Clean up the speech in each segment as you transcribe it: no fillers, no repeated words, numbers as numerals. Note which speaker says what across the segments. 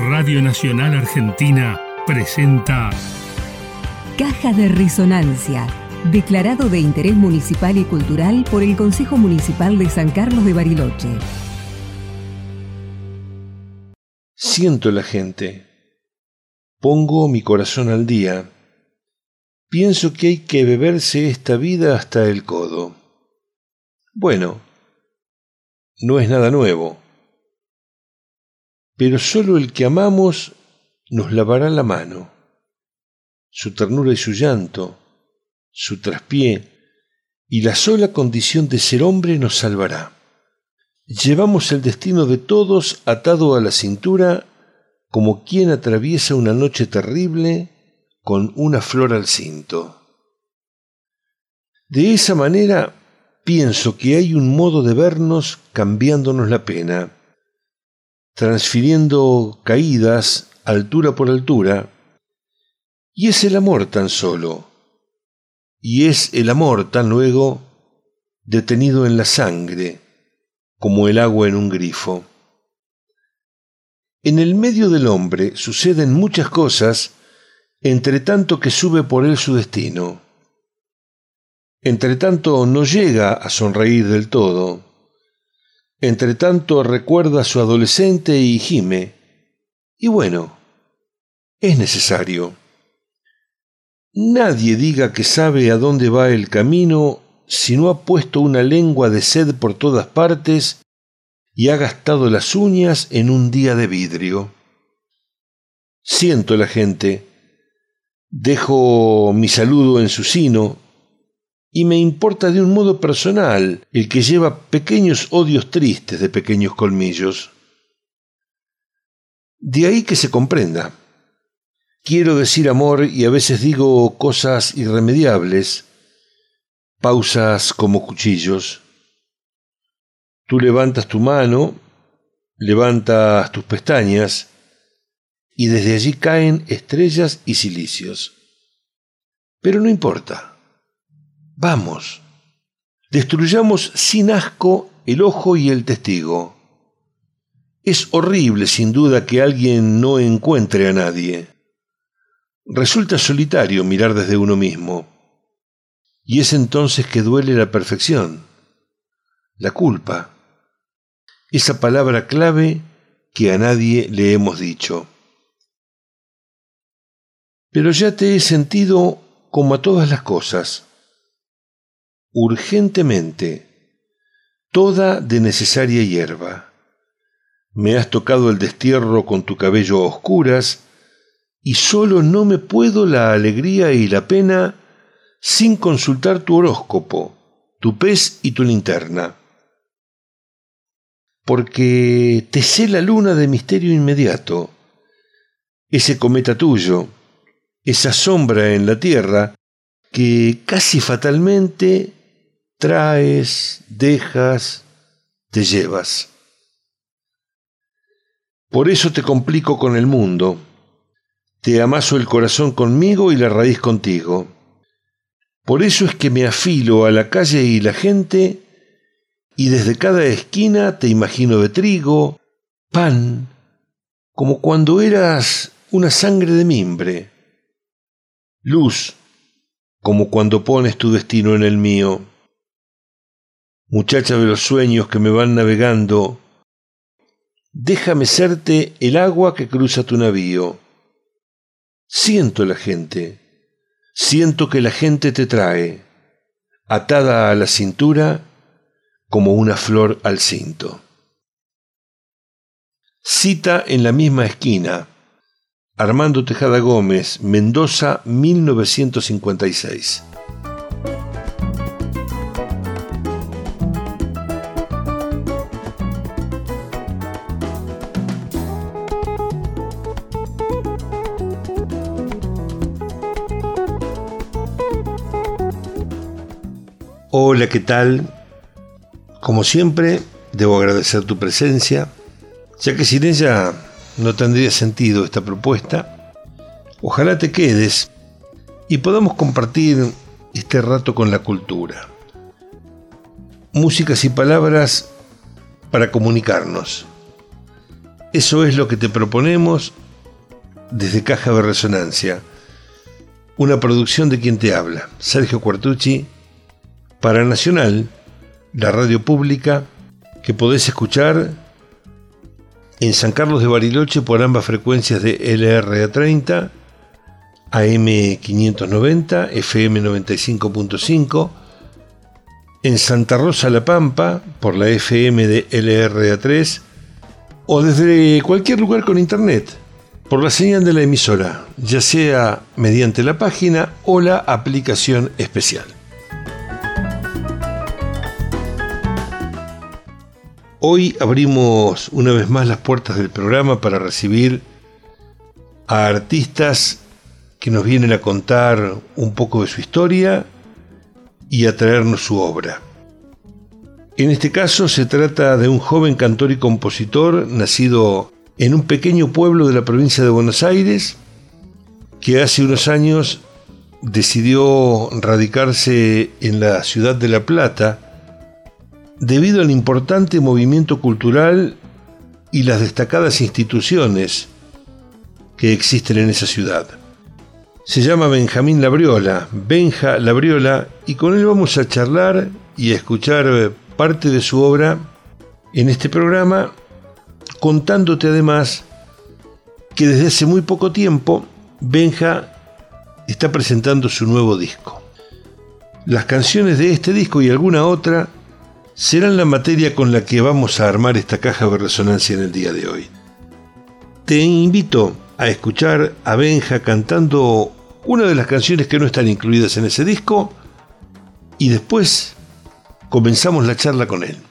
Speaker 1: Radio Nacional Argentina presenta
Speaker 2: Caja de Resonancia, declarado de interés municipal y cultural por el Consejo Municipal de San Carlos de Bariloche.
Speaker 3: Siento la gente. Pongo mi corazón al día. Pienso que hay que beberse esta vida hasta el codo. Bueno, no es nada nuevo. Pero solo el que amamos nos lavará la mano. Su ternura y su llanto, su traspié y la sola condición de ser hombre nos salvará. Llevamos el destino de todos atado a la cintura como quien atraviesa una noche terrible con una flor al cinto. De esa manera pienso que hay un modo de vernos cambiándonos la pena, transfiriendo caídas altura por altura, y es el amor tan solo, y es el amor tan luego detenido en la sangre, como el agua en un grifo. En el medio del hombre suceden muchas cosas, entre tanto que sube por él su destino. Entre tanto no llega a sonreír del todo. Entre tanto recuerda a su adolescente y gime. Y bueno, es necesario. Nadie diga que sabe a dónde va el camino si no ha puesto una lengua de sed por todas partes y ha gastado las uñas en un día de vidrio. Siento la gente. Dejo mi saludo en su sino y me importa de un modo personal el que lleva pequeños odios tristes de pequeños colmillos. De ahí que se comprenda. Quiero decir amor y a veces digo cosas irremediables, pausas como cuchillos. Tú levantas tu mano, levantas tus pestañas y desde allí caen estrellas y cilicios. Pero no importa. Vamos, destruyamos sin asco el ojo y el testigo. Es horrible, sin duda, que alguien no encuentre a nadie. Resulta solitario mirar desde uno mismo. Y es entonces que duele la perfección, la culpa, esa palabra clave que a nadie le hemos dicho. Pero ya te he sentido como a todas las cosas. Urgentemente, toda de necesaria hierba. Me has tocado el destierro con tu cabello a oscuras, y solo no me puedo la alegría y la pena sin consultar tu horóscopo, tu pez y tu linterna. Porque te sé la luna de misterio inmediato, ese cometa tuyo, esa sombra en la tierra que casi fatalmente traes, dejas, te llevas. Por eso te complico con el mundo, te amaso el corazón conmigo y la raíz contigo. Por eso es que me afilo a la calle y la gente, y desde cada esquina te imagino de trigo, pan, como cuando eras una sangre de mimbre, luz, como cuando pones tu destino en el mío. Muchacha de los sueños que me van navegando, déjame serte el agua que cruza tu navío. Siento la gente, siento que la gente te trae, atada a la cintura como una flor al cinto. Cita en la misma esquina, Armando Tejada Gómez, Mendoza, 1956. Hola, ¿qué tal? Como siempre, debo agradecer tu presencia, ya que sin ella no tendría sentido esta propuesta. Ojalá te quedes y podamos compartir este rato con la cultura. Músicas y palabras para comunicarnos. Eso es lo que te proponemos desde Caja de Resonancia, una producción de quien te habla, Sergio Quartucci, para Nacional, la radio pública, que podés escuchar en San Carlos de Bariloche por ambas frecuencias de LRA30, AM 590, FM 95.5, en Santa Rosa La Pampa por la FM de LRA3 o desde cualquier lugar con internet por la señal de la emisora, ya sea mediante la página o la aplicación especial. Hoy abrimos una vez más las puertas del programa para recibir a artistas que nos vienen a contar un poco de su historia y a traernos su obra. En este caso se trata de un joven cantor y compositor nacido en un pequeño pueblo de la provincia de Buenos Aires, que hace unos años decidió radicarse en la ciudad de La Plata debido al importante movimiento cultural y las destacadas instituciones que existen en esa ciudad. Se llama Benjamín Labriola, Benja Labriola, y con él vamos a charlar y a escuchar parte de su obra en este programa, contándote además que desde hace muy poco tiempo Benja está presentando su nuevo disco. Las canciones de este disco y alguna otra serán la materia con la que vamos a armar esta caja de resonancia en el día de hoy. Te invito a escuchar a Benja cantando una de las canciones que no están incluidas en ese disco y después comenzamos la charla con él.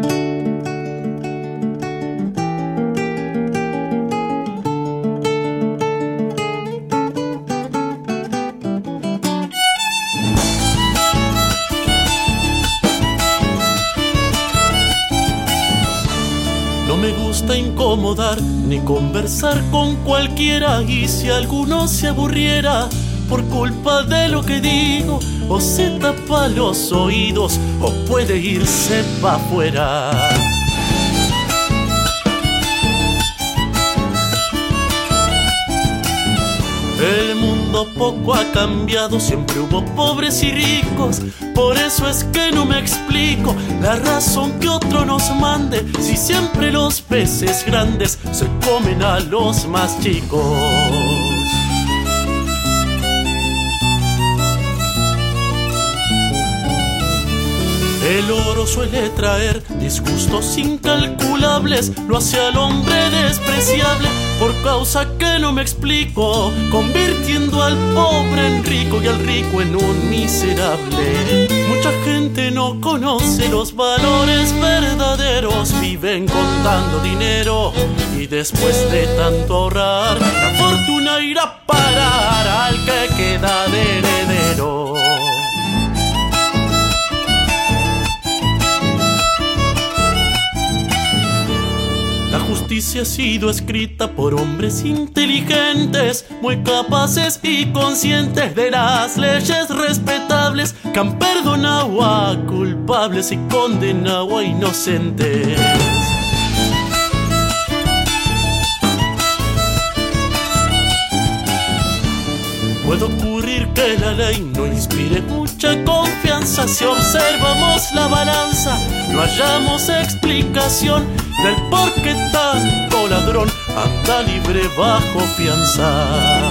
Speaker 4: No me gusta incomodar ni conversar con cualquiera, y si alguno se aburriera por culpa de lo que digo, o se tapa los oídos o puede irse pa' afuera. El mundo poco ha cambiado, siempre hubo pobres y ricos. Por eso es que no me explico la razón que otro nos mande, si siempre los peces grandes se comen a los más chicos. El oro suele traer disgustos incalculables, lo hace al hombre despreciable por causa que no me explico, convirtiendo al pobre en rico y al rico en un miserable. Mucha gente no conoce los valores verdaderos, viven contando dinero y después de tanto ahorrar, la fortuna irá a parar al que queda de heredero. La justicia ha sido escrita por hombres inteligentes, muy capaces y conscientes de las leyes respetables, que han perdonado a culpables y condenado a inocentes. Puede ocurrir que la ley no inspire mucha confianza. Si observamos la balanza, no hallamos explicación del por qué tanto ladrón anda libre bajo fianza.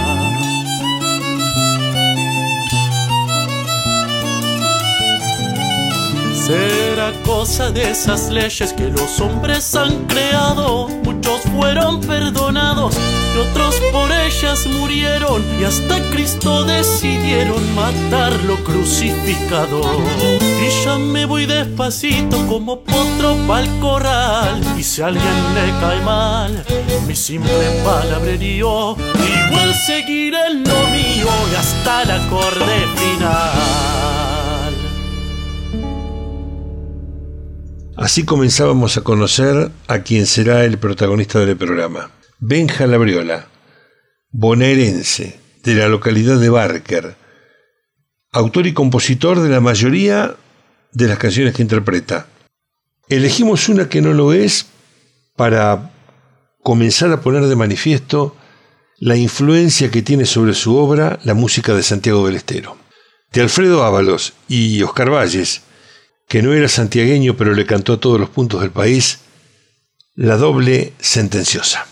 Speaker 4: Será cosa de esas leyes que los hombres han creado. Muchos fueron perdonados y otros por ellas murieron, y hasta Cristo decidieron matarlo crucificado. Y ya me voy despacito como potro pa'l corral, y si a alguien le cae mal mi simple palabrerío, igual seguiré en lo mío y hasta el acorde final.
Speaker 3: Así comenzábamos a conocer a quien será el protagonista del programa. Benja Labriola, bonaerense, de la localidad de Barker, autor y compositor de la mayoría de las canciones que interpreta. Elegimos una que no lo es para comenzar a poner de manifiesto la influencia que tiene sobre su obra la música de Santiago del Estero. De Alfredo Ábalos y Oscar Valles, que no era santiagueño pero le cantó a todos los puntos del país, La doble sentenciosa.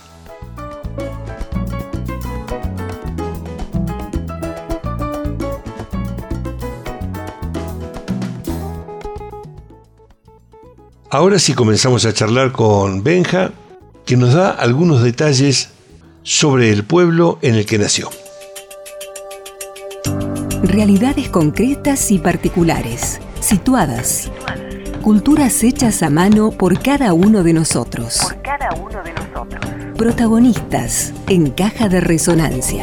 Speaker 3: Ahora sí comenzamos a charlar con Benja, que nos da algunos detalles sobre el pueblo en el que nació.
Speaker 2: Realidades concretas y particulares, situadas. Culturas hechas a mano por cada uno de nosotros. Protagonistas en Caja de Resonancia.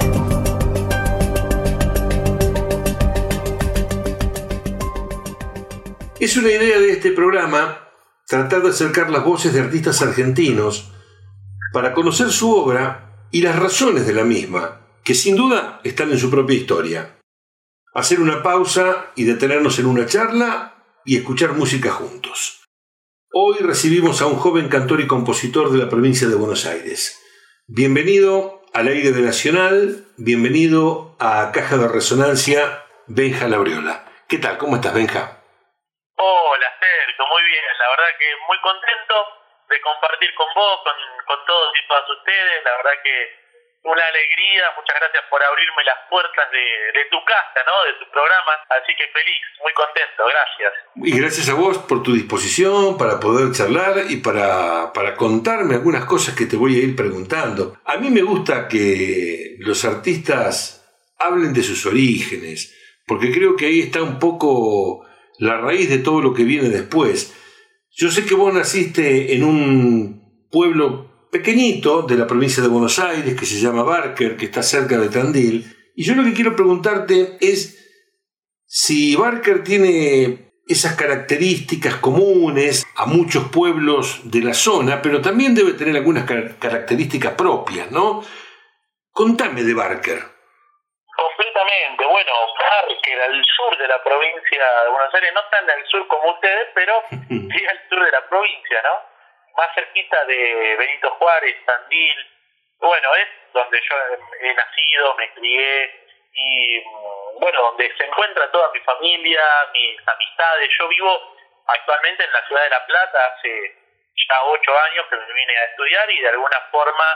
Speaker 3: Es una idea de este programa tratar de acercar las voces de artistas argentinos para conocer su obra y las razones de la misma, que sin duda están en su propia historia. Hacer una pausa y detenernos en una charla y escuchar música juntos. Hoy recibimos a un joven cantor y compositor de la provincia de Buenos Aires. Bienvenido al aire de Nacional, bienvenido a Caja de Resonancia, Benja Labriola. ¿Qué tal? ¿Cómo estás, Benja?
Speaker 5: Hola, Sergio, muy bien. La verdad que muy contento de compartir con vos, con todos y todas ustedes. La verdad que una alegría. Muchas gracias por abrirme las puertas de tu casa, ¿no? De tu programa. Así que feliz, muy contento. Gracias.
Speaker 3: Y gracias a vos por tu disposición para poder charlar y para contarme algunas cosas que te voy a ir preguntando. A mí me gusta que los artistas hablen de sus orígenes, porque creo que ahí está un poco la raíz de todo lo que viene después. Yo sé que vos naciste en un pueblo pequeñito de la provincia de Buenos Aires que se llama Barker, que está cerca de Tandil, y yo lo que quiero preguntarte es si Barker tiene esas características comunes a muchos pueblos de la zona, pero también debe tener algunas características propias, ¿no? Contame de Barker.
Speaker 5: Completamente. Bueno, Barker, al sur de la provincia de Buenos Aires, no tan al sur como ustedes, pero sí al sur de la provincia, ¿no? Más cerquita de Benito Juárez, Tandil. Bueno, es donde yo he nacido, me crié y, bueno, donde se encuentra toda mi familia, mis amistades. Yo vivo actualmente en la ciudad de La Plata, hace ya 8 años que me vine a estudiar y de alguna forma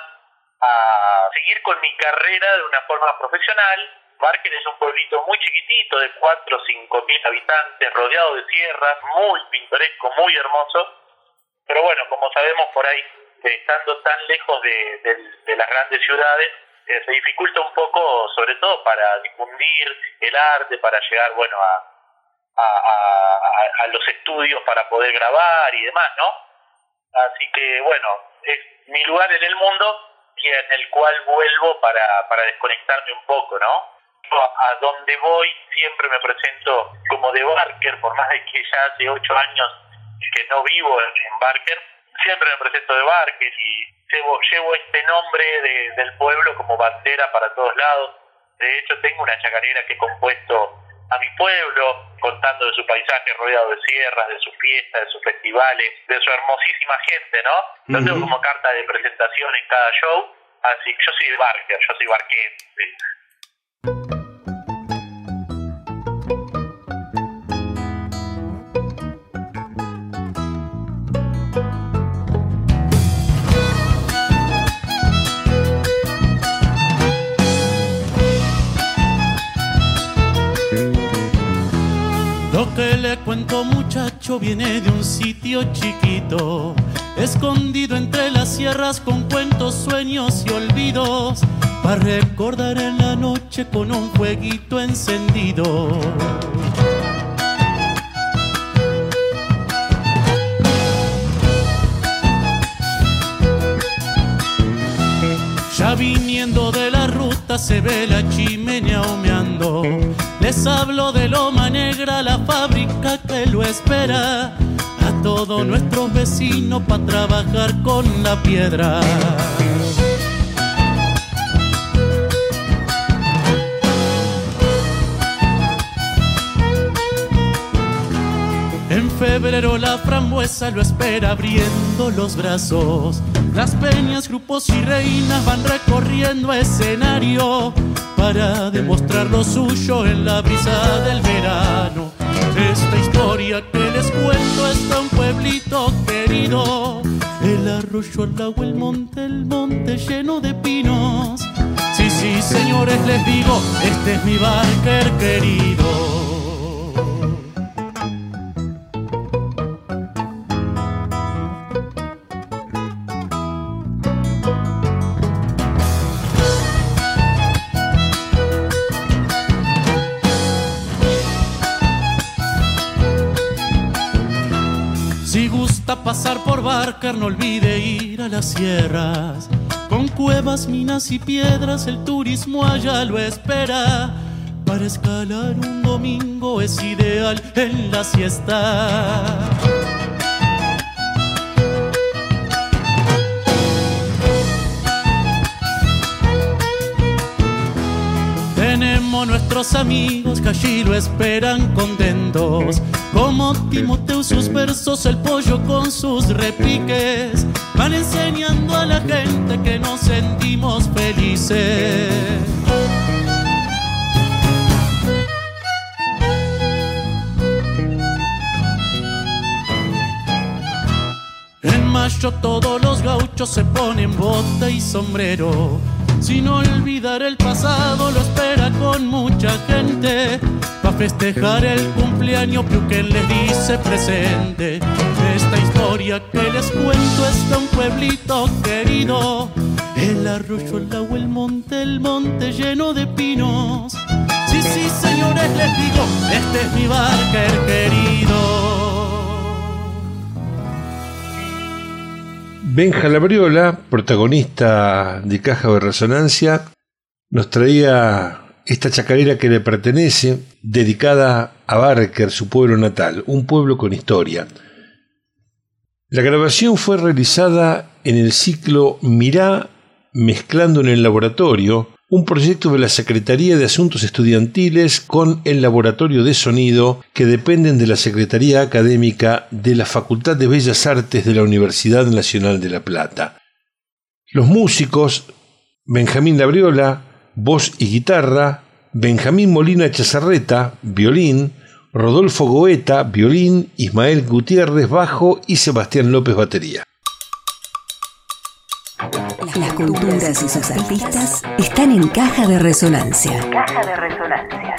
Speaker 5: a seguir con mi carrera de una forma profesional. Barker es un pueblito muy chiquitito de 4 o 5 mil habitantes, rodeado de sierras, muy pintoresco, muy hermoso. Pero bueno, como sabemos por ahí, estando tan lejos de las grandes ciudades, se dificulta un poco, sobre todo para difundir el arte, para llegar, bueno, a los estudios para poder grabar y demás, ¿no? Así que, bueno, es mi lugar en el mundo y en el cual vuelvo para desconectarme un poco, ¿no? A donde voy siempre me presento como de Barker, por más de que ya hace 8 años que no vivo en Barker, siempre me presento de Barker y llevo este nombre del pueblo como bandera para todos lados. De hecho, tengo una chacarera que he compuesto a mi pueblo, contando de su paisaje rodeado de sierras, de sus fiestas, de sus festivales, de su hermosísima gente, ¿no? Lo tengo como carta de presentación en cada show, así que yo soy de Barker, yo soy barquense.
Speaker 4: Lo que le cuento, muchacho, viene de un sitio chiquito, escondido entre las sierras con cuentos, sueños y olvidos, para recordar en la noche con un fueguito encendido. Ya viniendo de la ruta se ve la chimenea humeando. Les hablo de Loma Negra, la fábrica que lo espera a todos nuestros vecinos para trabajar con la piedra. En febrero la frambuesa lo espera abriendo los brazos. Las peñas, grupos y reinas van recorriendo escenario para demostrar lo suyo en la brisa del verano. Esta historia que les cuento es de un pueblito querido, el arroyo, el agua, el monte lleno de pinos. Sí, sí, señores, les digo, este es mi Barker querido. Si gusta pasar por Barker, no olvide ir a las sierras. Con cuevas, minas y piedras, el turismo allá lo espera. Para escalar un domingo es ideal en la siesta. Tenemos nuestros amigos que allí lo esperan contentos, como Timoteo sus versos, el pollo con sus repiques, van enseñando a la gente que nos sentimos felices. En mayo todos los gauchos se ponen bota y sombrero. Sin olvidar el pasado lo espera con mucha gente. Pa' festejar el cumpleaños Piuquén les dice presente. Esta historia que les cuento es de un pueblito querido, el arroyo, el agua, el monte lleno de pinos. Sí, sí, señores, les digo, este es mi Barker querido.
Speaker 3: Benja Labriola, protagonista de Caja de Resonancia, nos traía esta chacarera que le pertenece, dedicada a Barker, su pueblo natal, un pueblo con historia. La grabación fue realizada en el ciclo Mirá mezclando en el laboratorio, un proyecto de la Secretaría de Asuntos Estudiantiles con el Laboratorio de Sonido que dependen de la Secretaría Académica de la Facultad de Bellas Artes de la Universidad Nacional de La Plata. Los músicos: Benjamín Labriola, voz y guitarra; Benjamín Molina Chazarreta, violín; Rodolfo Goeta, violín; Ismael Gutiérrez, bajo; y Sebastián López, batería.
Speaker 2: Las culturas y sus artistas están en Caja de Resonancia. Caja de Resonancia.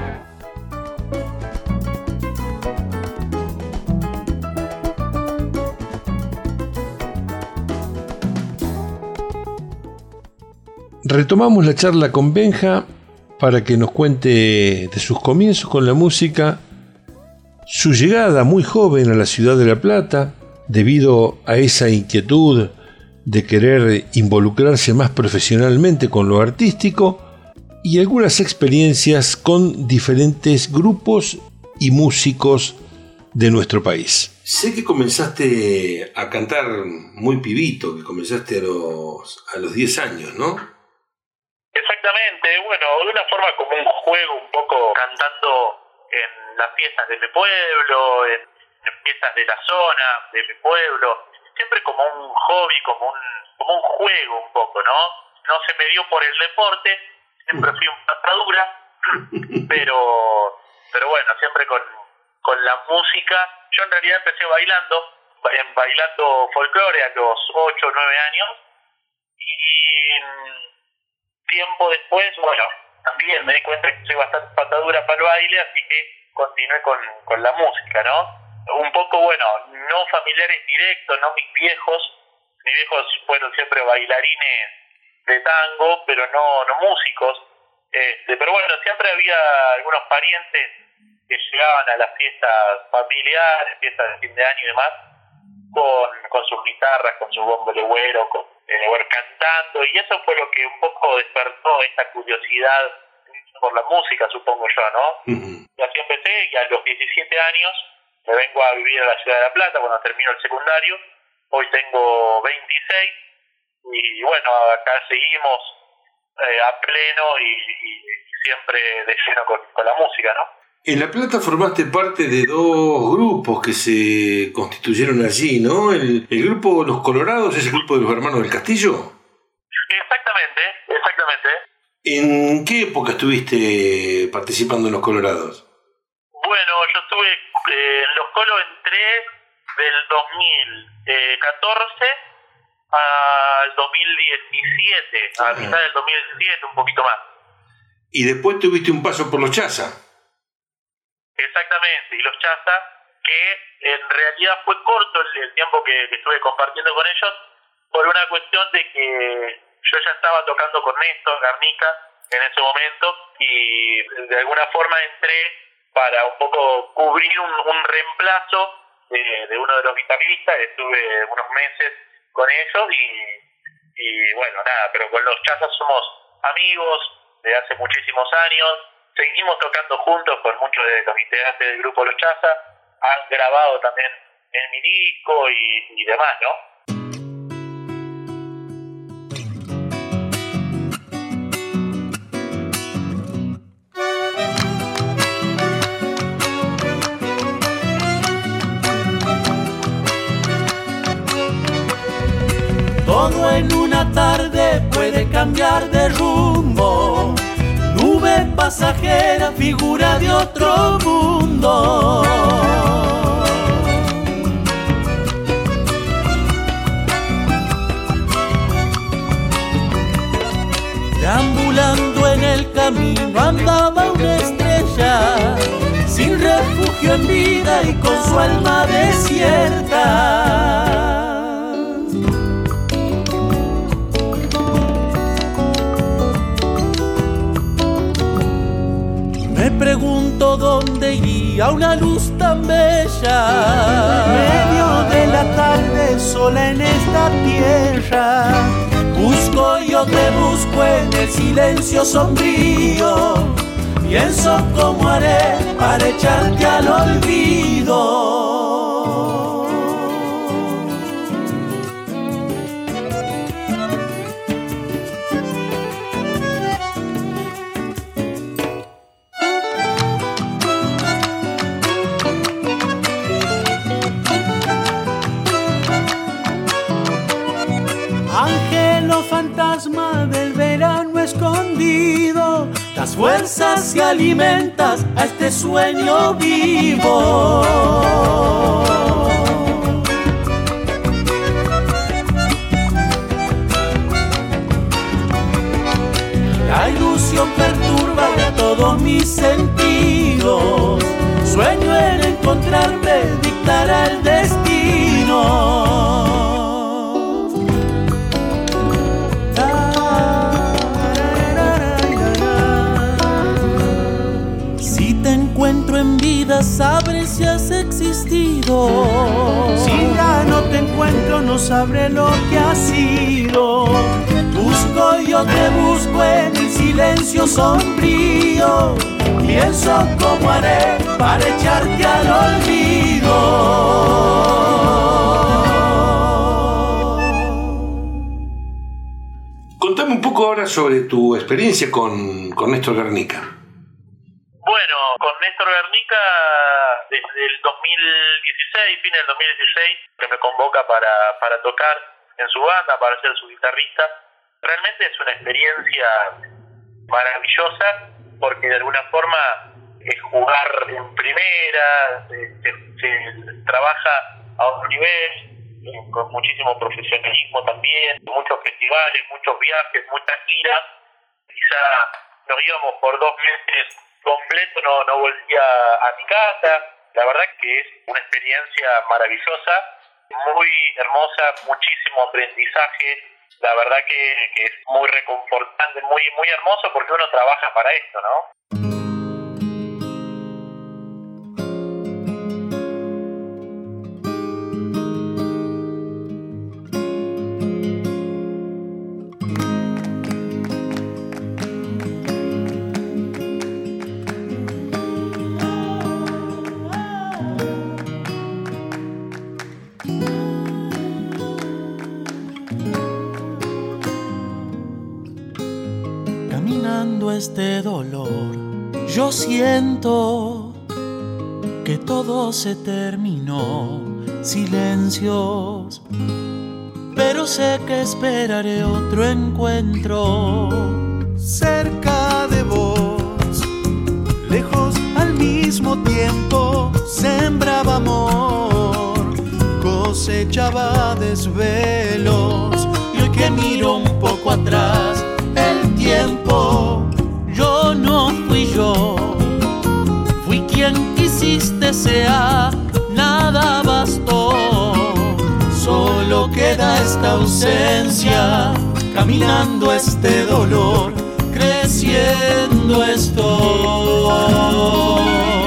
Speaker 3: Retomamos la charla con Benja para que nos cuente de sus comienzos con la música, su llegada muy joven a la ciudad de La Plata, debido a esa inquietud de querer involucrarse más profesionalmente con lo artístico, y algunas experiencias con diferentes grupos y músicos de nuestro país. Sé que comenzaste a cantar muy pibito, que comenzaste a los 10 años, ¿no?
Speaker 5: Exactamente, bueno, de una forma como un juego, un poco cantando en las fiestas de mi pueblo, en fiestas de la zona, de mi pueblo, siempre como un hobby, como un juego un poco, ¿no? No se me dio por el deporte, siempre fui un patadura, pero bueno, siempre con la música. Yo en realidad empecé bailando folclore a los 8 o 9 años, y tiempo después, bueno, también me di cuenta que soy bastante patadura para el baile, así que continué con la música, ¿no? Un poco, bueno, no familiares directos, no mis viejos fueron siempre bailarines de tango, pero no músicos, pero bueno, siempre había algunos parientes que llegaban a las fiestas familiares, fiestas de fin de año y demás, con sus guitarras, con su bombo legüero, cantando, y eso fue lo que un poco despertó esta curiosidad por la música, supongo yo, ¿no? Uh-huh. Y así empecé, y a los 17 años me vengo a vivir a la ciudad de La Plata cuando termino el secundario. Hoy tengo 26, y bueno, acá seguimos a pleno y siempre de lleno con la música, ¿no?
Speaker 3: En La Plata formaste parte de dos grupos que se constituyeron allí, ¿no? El grupo Los Colorados es el grupo de los Hermanos del Castillo.
Speaker 5: Exactamente.
Speaker 3: ¿En qué época estuviste participando en Los Colorados?
Speaker 5: Bueno, yo estuve en Los Colos, entré del 2014 al 2017, a mitad del 2017, un poquito más.
Speaker 3: Y después tuviste un paso por los Chaza.
Speaker 5: Exactamente, y los Chaza, que en realidad fue corto el tiempo que estuve compartiendo con ellos, por una cuestión de que yo ya estaba tocando con Néstor Garnica en ese momento, y de alguna forma entré para un poco cubrir un reemplazo de uno de los guitarristas. Estuve unos meses con ellos y bueno, nada, pero con los Chazas somos amigos de hace muchísimos años, seguimos tocando juntos con muchos de los integrantes del grupo Los Chazas, han grabado también en mi disco y demás, ¿no?
Speaker 4: Todo en una tarde puede cambiar de rumbo. Nube pasajera, figura de otro mundo. Deambulando en el camino andaba una estrella, sin refugio en vida y con su alma desierta. Me pregunto dónde iría una luz tan bella, en medio de la tarde sola en esta tierra. Busco, yo te busco en el silencio sombrío, pienso cómo haré para echarte al olvido. Fantasma del verano escondido, das fuerzas y alimentas a este sueño vivo. La ilusión perturba de todos mis sentidos, sueño en encontrarte, dictará el destino. Encuentro en vida, sabré si has existido. Si ya no te encuentro, no sabré lo que has sido. Busco, yo te busco en el silencio sombrío, pienso cómo haré para echarte al olvido.
Speaker 3: Contame un poco ahora sobre tu experiencia con Néstor Garnica.
Speaker 5: Bueno, con Néstor Garnica desde el 2016, fin del 2016, que me convoca para tocar en su banda, para ser su guitarrista. Realmente es una experiencia maravillosa porque de alguna forma es jugar en primera, se trabaja a otro nivel, con muchísimo profesionalismo también, muchos festivales, muchos viajes, muchas giras. Quizá nos íbamos por 2 meses completo, no volvía a mi casa. La verdad que es una experiencia maravillosa, muy hermosa, muchísimo aprendizaje. La verdad que es muy reconfortante, muy hermoso porque uno trabaja para esto, ¿no?
Speaker 4: Este dolor, yo siento que todo se terminó, silencios, pero sé que esperaré otro encuentro.
Speaker 6: Cerca de vos, lejos al mismo tiempo, sembraba amor, cosechaba desvelos,
Speaker 4: y hoy que miro un poco atrás, el tiempo, yo no fui yo, fui quien quisiste sea, nada bastó, solo queda esta ausencia, caminando este dolor, creciendo estoy.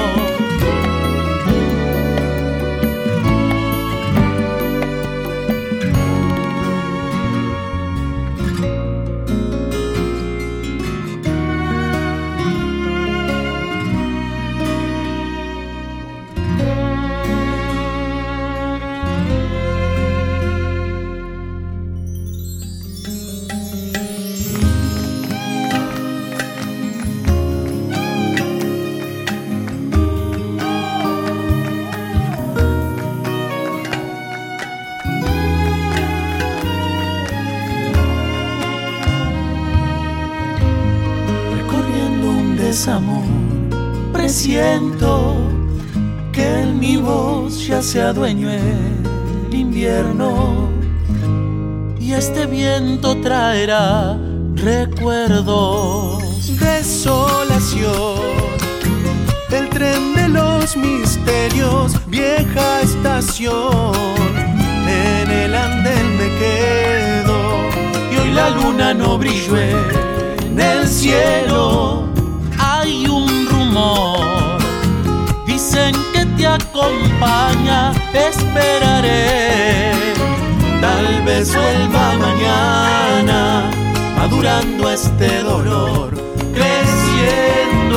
Speaker 4: Amor, presiento que en mi voz ya se adueñó el invierno y este viento traerá recuerdos,
Speaker 6: desolación, el tren de los misterios, vieja estación, en el andén me quedo
Speaker 4: y hoy la luna no brilló en el cielo. Hay un rumor, dicen que te acompaña, esperaré, tal vez vuelva mañana, madurando este dolor, creciendo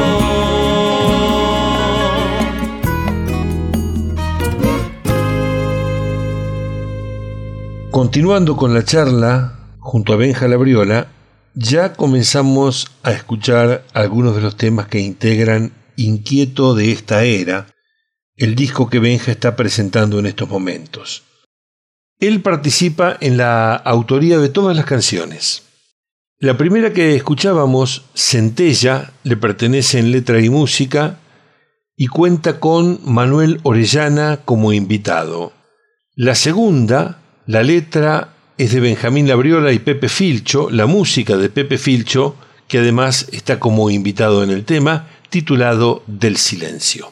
Speaker 4: estoy.
Speaker 3: Continuando con la charla junto a Benja Labriola, ya comenzamos a escuchar algunos de los temas que integran Inquieto de esta era, el disco que Benja está presentando en estos momentos. Él participa en la autoría de todas las canciones. La primera que escuchábamos, Centella, le pertenece en letra y música y cuenta con Manuel Orellana como invitado. La segunda, la letra es de Benjamín Labriola y Pepe Filcho, la música de Pepe Filcho, que además está como invitado en el tema, titulado Del Silencio.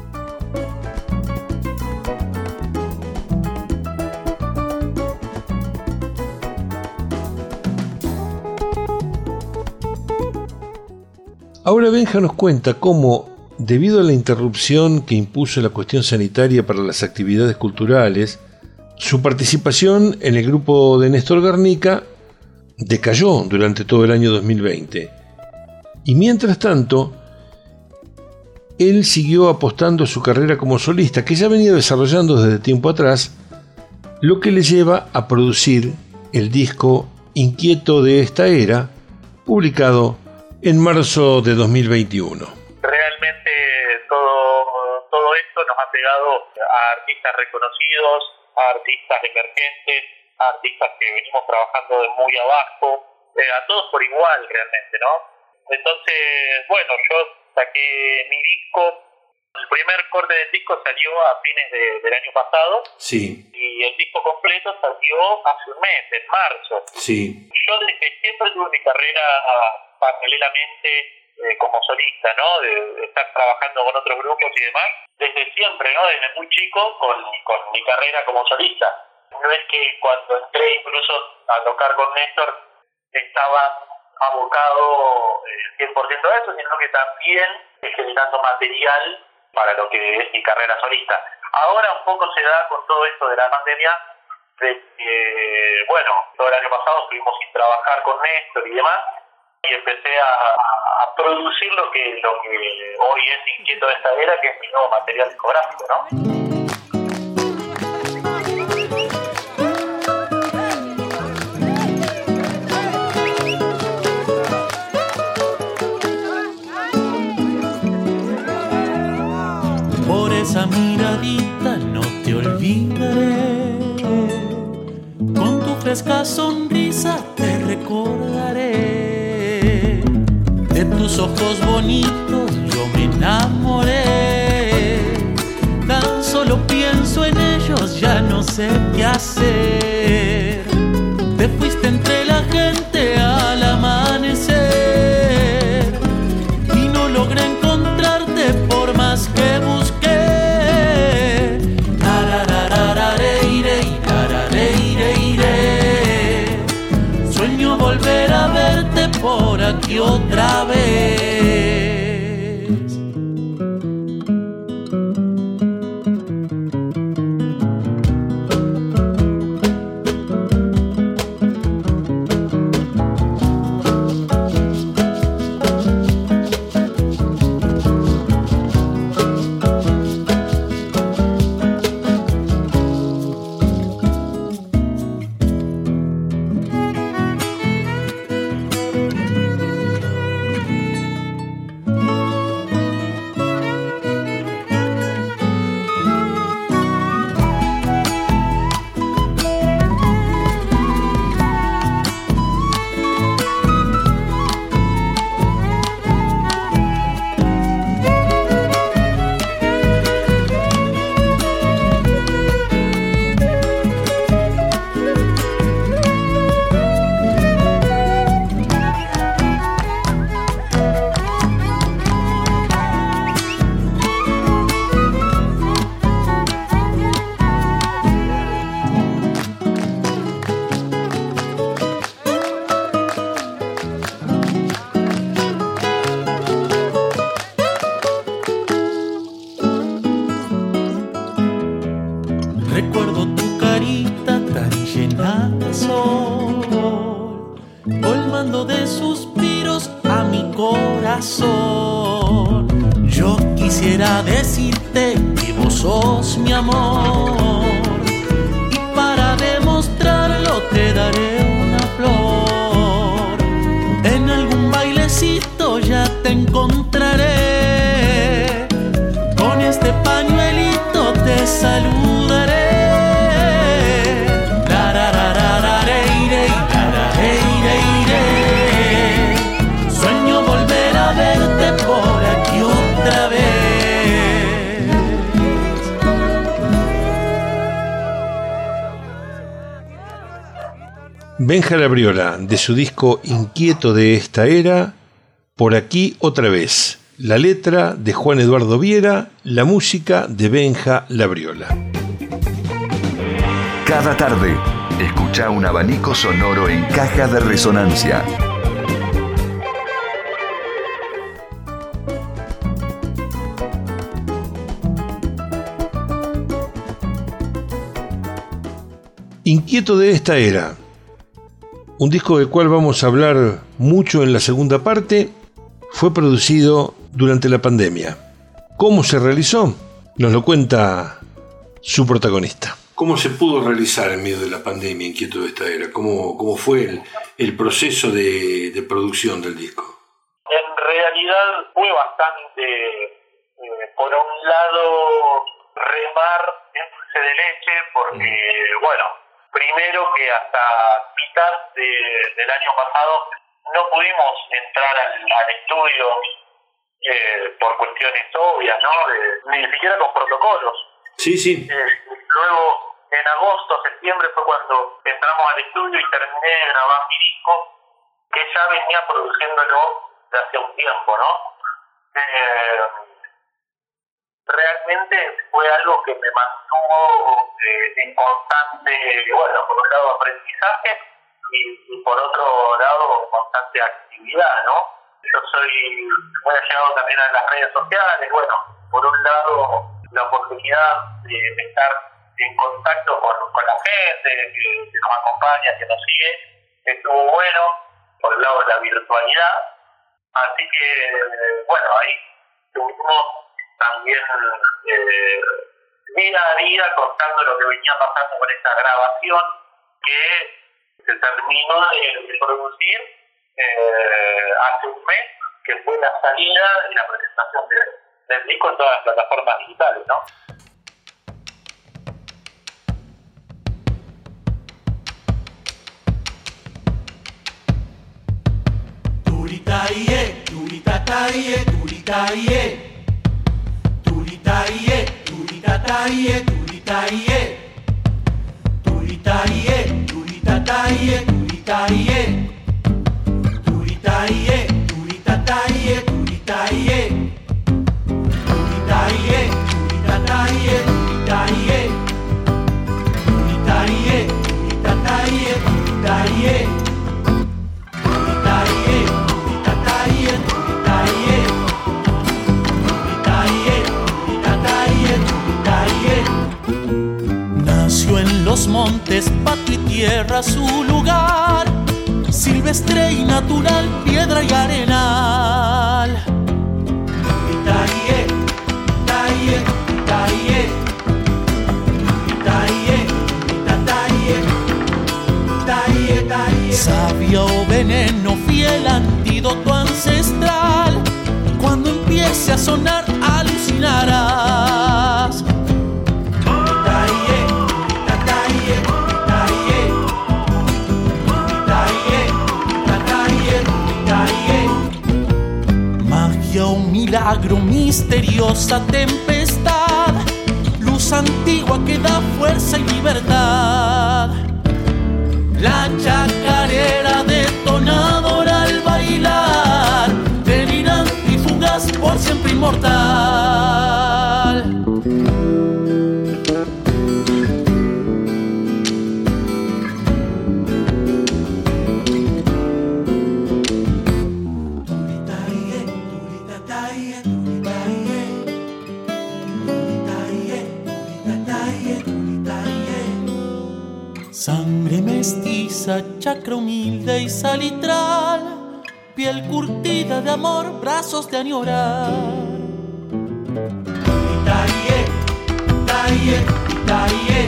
Speaker 3: Ahora Benja nos cuenta cómo, debido a la interrupción que impuso la cuestión sanitaria para las actividades culturales, su participación en el grupo de Néstor Garnica decayó durante todo el año 2020. Y mientras tanto, él siguió apostando a su carrera como solista, que ya venía desarrollando desde tiempo atrás, lo que le lleva a producir el disco Inquieto de esta era, publicado en marzo de 2021.
Speaker 5: Realmente todo esto nos ha pegado a artistas reconocidos, a artistas emergentes, a artistas que venimos trabajando de muy abajo, a todos por igual realmente, ¿no? Entonces, bueno, yo saqué mi disco, el primer corte del disco salió a fines del año pasado,
Speaker 3: Sí.
Speaker 5: Y el disco completo salió hace un mes, en marzo.
Speaker 3: Sí.
Speaker 5: Yo desde siempre tuve mi carrera paralelamente como solista, ¿no? De estar trabajando con otros grupos y demás, desde siempre, ¿no? Desde muy chico con mi carrera como solista. No es que cuando entré incluso a tocar con Néstor estaba abocado 100% a eso, sino que también generando material para lo que es mi carrera solista. Ahora un poco se da con todo esto de la pandemia, de que, bueno, todo el año pasado estuvimos sin trabajar con Néstor y demás, y empecé a producir lo que hoy es Inquieto de esta era, que es mi nuevo material discográfico, ¿no?
Speaker 4: esa miradita no te olvidaré. Con tu fresca sonrisa te recordaré. De tus ojos bonitos yo me enamoré. Tan solo pienso en ellos, ya no sé qué hacer. Te fuiste entre la gente al amanecer y no logré encontrarte por más que busqué. Sueño volver a verte por aquí otra vez. Recuerdo tu carita tan llena de sol, colmando de suspiros a mi corazón. Yo quisiera decirte que vos sos mi amor, y para demostrarlo te daré una flor. En algún bailecito ya te encontraré, con este pañuelito te saludaré. Sueño volver a verte por aquí otra vez.
Speaker 3: Benja Labriola, de su disco Inquieto de esta era, Por aquí otra vez. La letra de Juan Eduardo Viera, la música de Benja Labriola.
Speaker 7: Cada tarde, escucha un abanico sonoro en Caja de Resonancia.
Speaker 3: Inquieto de esta era, un disco del cual vamos a hablar mucho en la segunda parte, fue producido durante la pandemia. ¿Cómo se realizó? Nos lo cuenta su protagonista. ¿Cómo se pudo realizar en medio de la pandemia Inquieto de esta era? ¿Cómo fue el proceso de producción del disco?
Speaker 5: En realidad fue bastante, por un lado, remar en dulce de leche, porque, bueno, primero que hasta mitad del año pasado no pudimos entrar al estudio por cuestiones obvias, ¿no? Ni siquiera con protocolos.
Speaker 3: Sí.
Speaker 5: Luego, en agosto, septiembre fue cuando entramos al estudio y terminé de grabar mi disco, que ya venía produciéndolo de hace un tiempo, ¿no? Realmente fue algo que me mantuvo en constante, bueno, por un lado aprendizaje y por otro lado constante actividad, ¿no? Yo soy muy allegado también a las redes sociales, bueno, por un lado la oportunidad de estar en contacto con la gente que nos acompaña, que nos sigue, estuvo bueno, por el lado de la virtualidad, así que, bueno, ahí tuvimos también día a día contando lo que venía pasando con esta grabación que se terminó de producir hace un mes, que fue la salida y la presentación del disco en todas las plataformas digitales, ¿no?
Speaker 6: Turitaie, turitataie, turitaie. Turitaie, turitataie, turitaie. Turitaie, turitataie, turitaie. Turitaie, turitataie, turitaie. Turitaie, turitataie, turitaie. Turitaie, turitataie, turitaie.
Speaker 4: Nació en los montes, patria y tierra su lugar, silvestre y natural, piedra y arenal.
Speaker 6: Taie, taie, taie. Taie, taie, taie, taie.
Speaker 4: Savia o veneno, fiel antídoto ancestral, cuando empiece a sonar alucinarás. Magia o milagro, misteriosa tempestad, luz antigua que da fuerza y libertad. La chacarera detonadora al bailar, delirante y fugaz, por siempre inmortal. Sangre mestiza, chacra humilde y salitral, piel curtida de amor, brazos de añorar.
Speaker 6: Taie, taie, taie.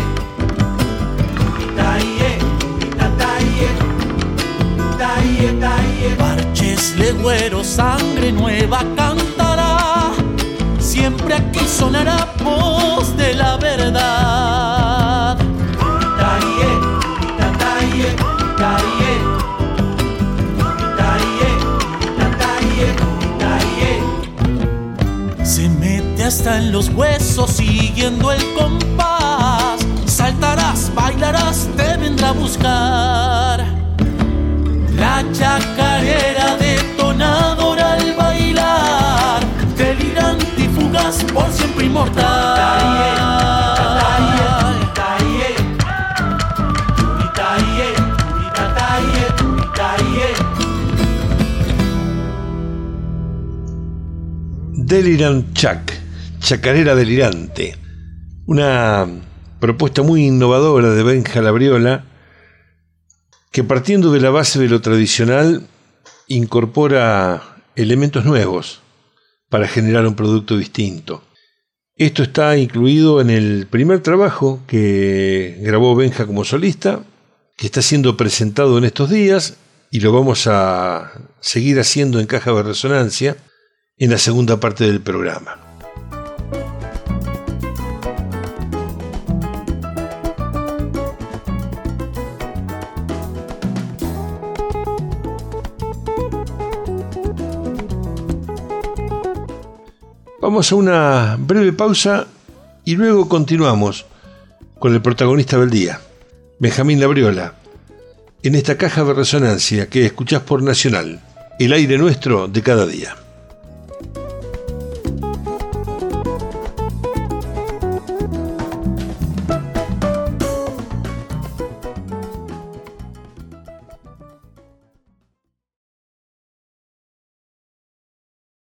Speaker 6: Taie, taie, taie, taie.
Speaker 4: Parches legüeros, sangre nueva cantará, siempre aquí sonará voz de la verdad. Se mete hasta en los huesos siguiendo el compás, saltarás, bailarás, te vendrá a buscar. La chacarera detonadora al bailar, delirante y fugaz, por siempre inmortal.
Speaker 3: Delirant Chac, chacarera delirante. Una propuesta muy innovadora de Benja Labriola, que partiendo de la base de lo tradicional, incorpora elementos nuevos para generar un producto distinto. Esto está incluido en el primer trabajo que grabó Benja como solista, que está siendo presentado en estos días, y lo vamos a seguir haciendo en Caja de Resonancia en la segunda parte del programa. Vamos a una breve pausa y luego continuamos con el protagonista del día, Benjamín Labriola, en esta Caja de Resonancia que escuchás por Nacional, el aire nuestro de cada día.